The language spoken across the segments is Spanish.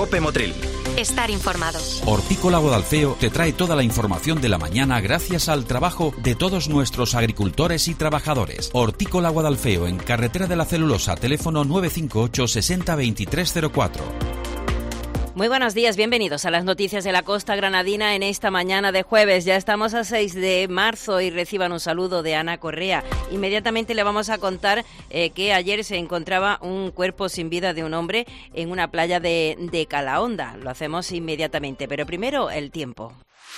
COPE Motril. Estar informado. Hortícola Guadalfeo te trae toda la información de la mañana gracias al trabajo de todos nuestros agricultores y trabajadores. Hortícola Guadalfeo, en Carretera de la Celulosa, teléfono 958 60 2304. Muy buenos días, bienvenidos a las noticias de la costa granadina en esta mañana de jueves. Ya estamos a 6 de marzo y reciban un saludo de Ana Correa. Inmediatamente le vamos a contar que ayer se encontraba un cuerpo sin vida de un hombre en una playa de Calahonda. Lo hacemos inmediatamente, pero primero el tiempo.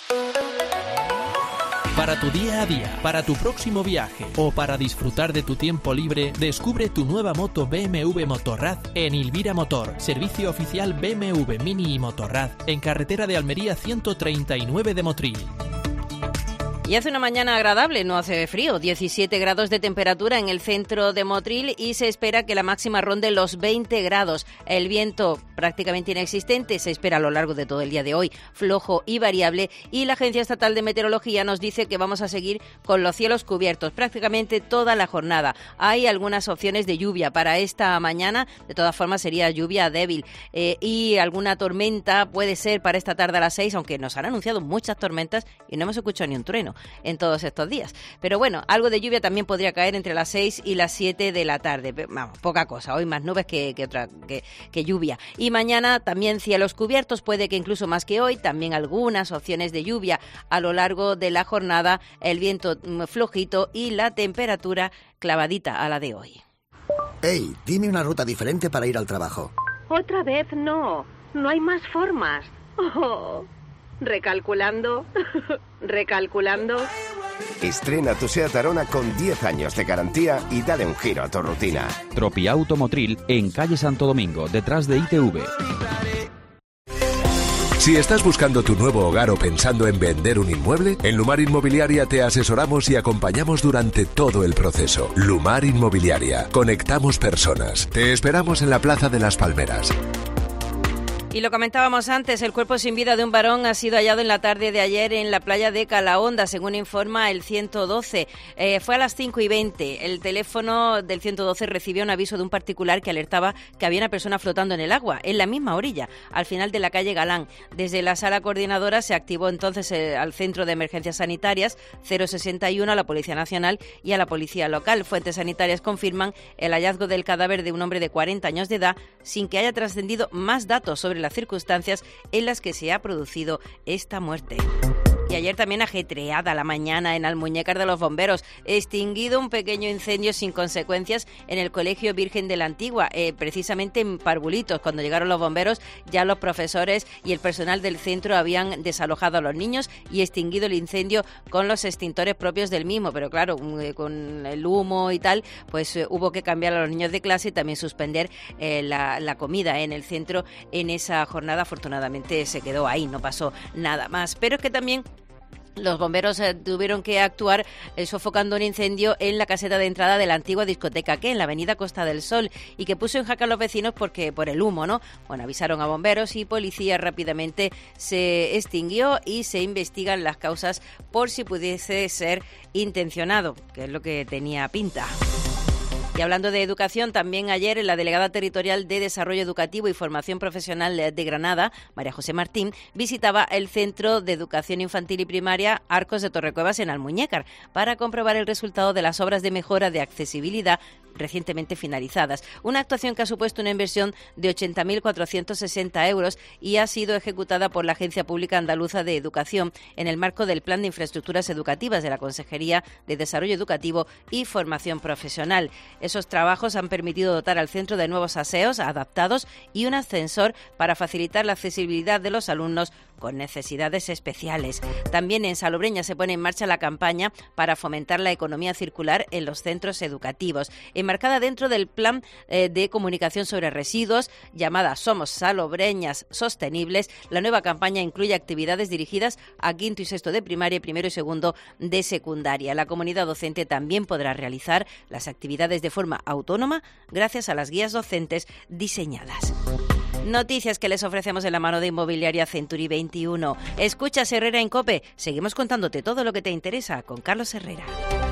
Para tu día a día, para tu próximo viaje o para disfrutar de tu tiempo libre, descubre tu nueva moto BMW Motorrad en Ilvira Motor, servicio oficial BMW Mini y Motorrad, en carretera de Almería 139 de Motril. Y hace una mañana agradable, no hace frío, 17 grados de temperatura en el centro de Motril y se espera que la máxima ronde los 20 grados. El viento prácticamente inexistente se espera a lo largo de todo el día de hoy, flojo y variable, y la Agencia Estatal de Meteorología nos dice que vamos a seguir con los cielos cubiertos prácticamente toda la jornada. Hay algunas opciones de lluvia para esta mañana, de todas formas sería lluvia débil y alguna tormenta puede ser para esta tarde a las 6, aunque nos han anunciado muchas tormentas y no hemos escuchado ni un trueno en todos estos días. Pero bueno, algo de lluvia también podría caer entre las 6 y las 7 de la tarde. Vamos, poca cosa. Hoy más nubes que lluvia. Y mañana también cielos cubiertos, puede que incluso más que hoy. También algunas opciones de lluvia a lo largo de la jornada. El viento flojito y la temperatura clavadita a la de hoy. Hey, dime una ruta diferente para ir al trabajo. Otra vez no. No hay más formas. Oh. Recalculando. Estrena tu SEAT Arona con 10 años de garantía y dale un giro a tu rutina. Tropiauto Motril, en calle Santo Domingo, detrás de ITV. Si estás buscando tu nuevo hogar o pensando en vender un inmueble, en Lumar Inmobiliaria te asesoramos y acompañamos durante todo el proceso. Lumar Inmobiliaria. Conectamos personas. Te esperamos en la Plaza de las Palmeras. Y lo comentábamos antes, el cuerpo sin vida de un varón ha sido hallado en la tarde de ayer en la playa de Calahonda, según informa el 112. Fue a las 5:20. El teléfono del 112 recibió un aviso de un particular que alertaba que había una persona flotando en el agua, en la misma orilla, al final de la calle Galán. Desde la sala coordinadora se activó entonces al Centro de Emergencias Sanitarias 061, a la Policía Nacional y a la Policía Local. Fuentes sanitarias confirman el hallazgo del cadáver de un hombre de 40 años de edad, sin que haya trascendido más datos sobre las circunstancias en las que se ha producido esta muerte. Y ayer también ajetreada la mañana en Almuñécar de los Bomberos, extinguido un pequeño incendio sin consecuencias en el Colegio Virgen de la Antigua, precisamente en Parvulitos. Cuando llegaron los bomberos, ya los profesores y el personal del centro habían desalojado a los niños y extinguido el incendio con los extintores propios del mismo, pero claro, con el humo y tal, pues hubo que cambiar a los niños de clase y también suspender la comida en el centro en esa jornada. Afortunadamente se quedó ahí, no pasó nada más, pero es que también los bomberos tuvieron que actuar sofocando un incendio en la caseta de entrada de la antigua discoteca en la avenida Costa del Sol, y que puso en jaque a los vecinos por el humo, ¿no? Bueno, avisaron a bomberos y policía, rápidamente se extinguió y se investigan las causas por si pudiese ser intencionado, que es lo que tenía pinta. Y hablando de educación, también ayer la delegada territorial de Desarrollo Educativo y Formación Profesional de Granada, María José Martín, visitaba el Centro de Educación Infantil y Primaria Arcos de Torrecuevas en Almuñécar para comprobar el resultado de las obras de mejora de accesibilidad recientemente finalizadas. Una actuación que ha supuesto una inversión de 80.460 euros y ha sido ejecutada por la Agencia Pública Andaluza de Educación en el marco del Plan de Infraestructuras Educativas de la Consejería de Desarrollo Educativo y Formación Profesional. Esos trabajos han permitido dotar al centro de nuevos aseos adaptados y un ascensor para facilitar la accesibilidad de los alumnos con necesidades especiales. También en Salobreña se pone en marcha la campaña para fomentar la economía circular en los centros educativos, enmarcada dentro del plan de comunicación sobre residuos llamada Somos Salobreñas Sostenibles. La nueva campaña incluye actividades dirigidas a quinto y sexto de primaria y primero y segundo de secundaria. La comunidad docente también podrá realizar las actividades de forma autónoma gracias a las guías docentes diseñadas. Noticias que les ofrecemos en la mano de Inmobiliaria Century 21. Escuchas Herrera en COPE. Seguimos contándote todo lo que te interesa con Carlos Herrera.